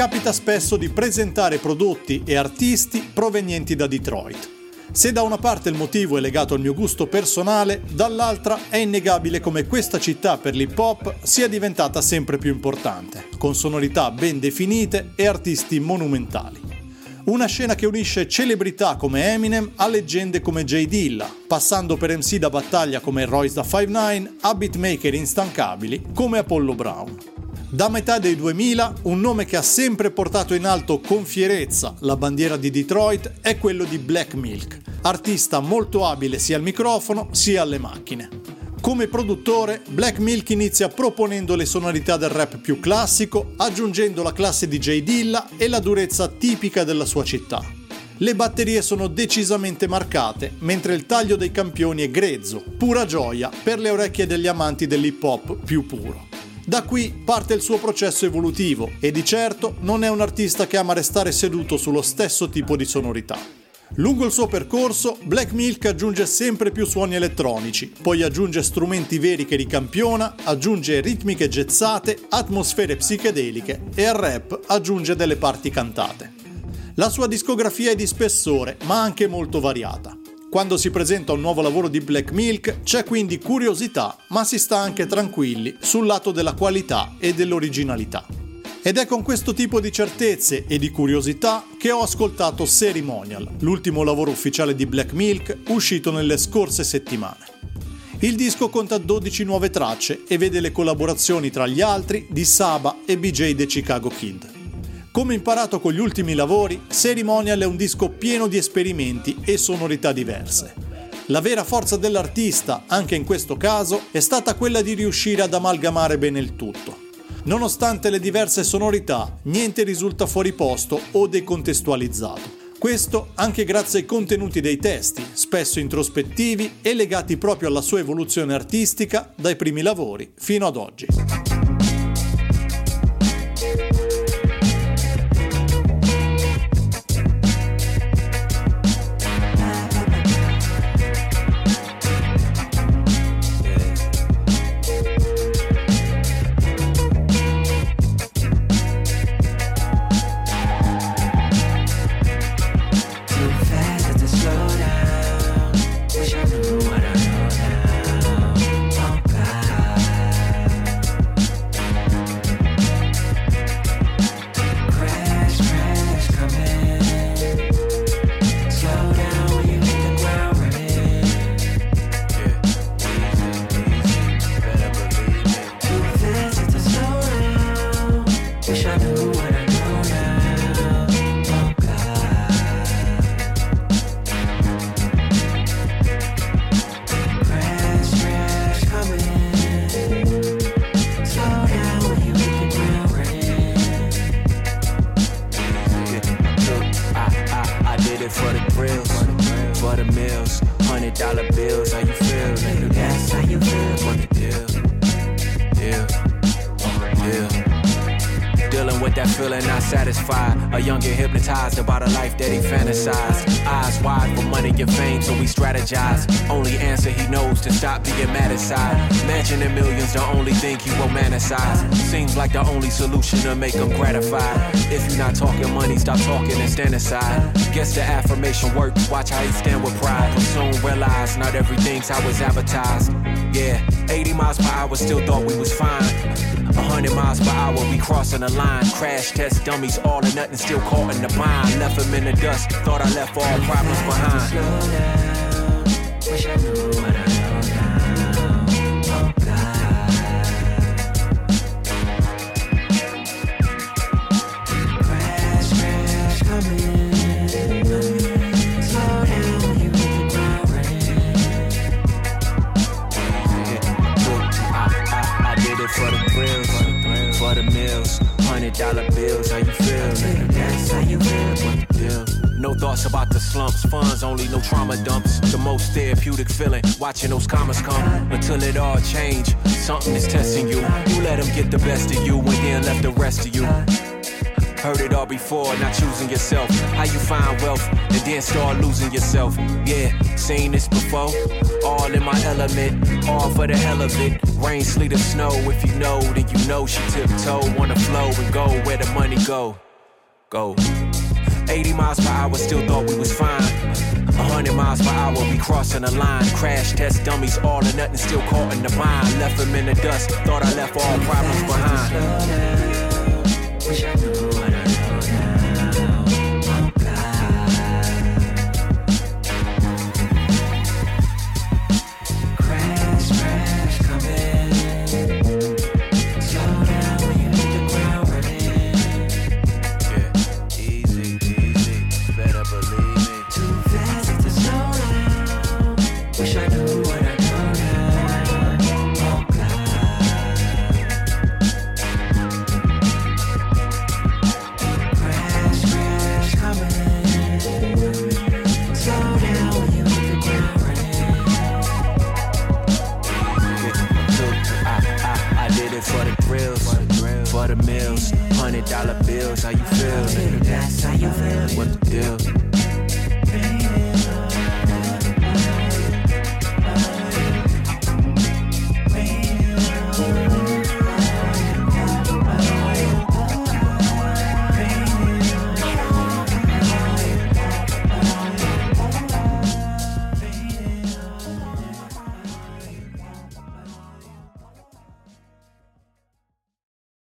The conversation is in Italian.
capita spesso di presentare prodotti e artisti provenienti da Detroit. Se da una parte il motivo è legato al mio gusto personale, dall'altra è innegabile come questa città per l'hip hop sia diventata sempre più importante, con sonorità ben definite e artisti monumentali. Una scena che unisce celebrità come Eminem a leggende come J Dilla, passando per MC da battaglia come Royce da 5ix a beatmaker instancabili come Apollo Brown. Da metà dei 2000, un nome che ha sempre portato in alto con fierezza la bandiera di Detroit è quello di Black Milk, artista molto abile sia al microfono sia alle macchine. Come produttore, Black Milk inizia proponendo le sonorità del rap più classico, aggiungendo la classe di J Dilla e la durezza tipica della sua città. Le batterie sono decisamente marcate, mentre il taglio dei campioni è grezzo, pura gioia per le orecchie degli amanti dell'hip hop più puro. Da qui parte il suo processo evolutivo e di certo non è un artista che ama restare seduto sullo stesso tipo di sonorità. Lungo il suo percorso, Black Milk aggiunge sempre più suoni elettronici, poi aggiunge strumenti veri che ricampiona, aggiunge ritmiche jazzate, atmosfere psichedeliche e al rap aggiunge delle parti cantate. La sua discografia è di spessore, ma anche molto variata. Quando si presenta un nuovo lavoro di Black Milk c'è quindi curiosità, ma si sta anche tranquilli sul lato della qualità e dell'originalità. Ed è con questo tipo di certezze e di curiosità che ho ascoltato Ceremonial, l'ultimo lavoro ufficiale di Black Milk uscito nelle scorse settimane. Il disco conta 12 nuove tracce e vede le collaborazioni tra gli altri di Saba e BJ The Chicago Kid. Come imparato con gli ultimi lavori, Ceremonial è un disco pieno di esperimenti e sonorità diverse. La vera forza dell'artista, anche in questo caso, è stata quella di riuscire ad amalgamare bene il tutto. Nonostante le diverse sonorità, niente risulta fuori posto o decontestualizzato. Questo anche grazie ai contenuti dei testi, spesso introspettivi e legati proprio alla sua evoluzione artistica dai primi lavori fino ad oggi. A youngin' hypnotized about a life that he fantasized. Eyes wide for money and fame, so we strategize. Only answer he knows to stop being mad inside. Mansion and millions, the only thing he romanticize. Seems like the only solution to make him gratified. If you're not talking money, stop talking and stand aside. Guess the affirmation works, watch how he stand with pride. But soon realize not everything's how it's advertised. Yeah, 80 miles per hour, still thought we was fine. 100 miles per hour, we crossing the line. Crash test dummies, all or nothing, still caught in the bind. Left him in the dust, thought I left all problems behind. Slow down, wish I knew what I know now. Oh God. Crash, crash, coming. Slow down when you hit the ground running. I did it for the thrills, for the meals. $100 bills, how you feel? That's how you feel. What the deal? No thoughts about the slumps, funds only, no trauma dumps. The most therapeutic feeling, watching those commas come. Until it all change, something is testing you. You let them get the best of you and then left the rest of you. Heard it all before, not choosing yourself. How you find wealth and then start losing yourself. Yeah, seen this before. All in my element, all for the hell of it. Rain, sleet, or snow, if you know, then you know she tiptoe. Wanna flow and go where the money go. Go. 80 miles per hour, still thought we was fine. 100 miles per hour, we crossing the line. Crash test dummies, all or nothing, still caught in the bind. Left him in the dust, thought I left all problems behind. Wish I knew what I know now. Oh God. Crash coming. Slow down when you hit the ground running. Yeah, easy, better believe me. Too fast to slow down. Wish I knew what I know now. Oh God. Crash coming. Slow down when you hit the ground running. I did it for the grills, for the meals. $100 bills, how you feel? That's how you feel. What the deal?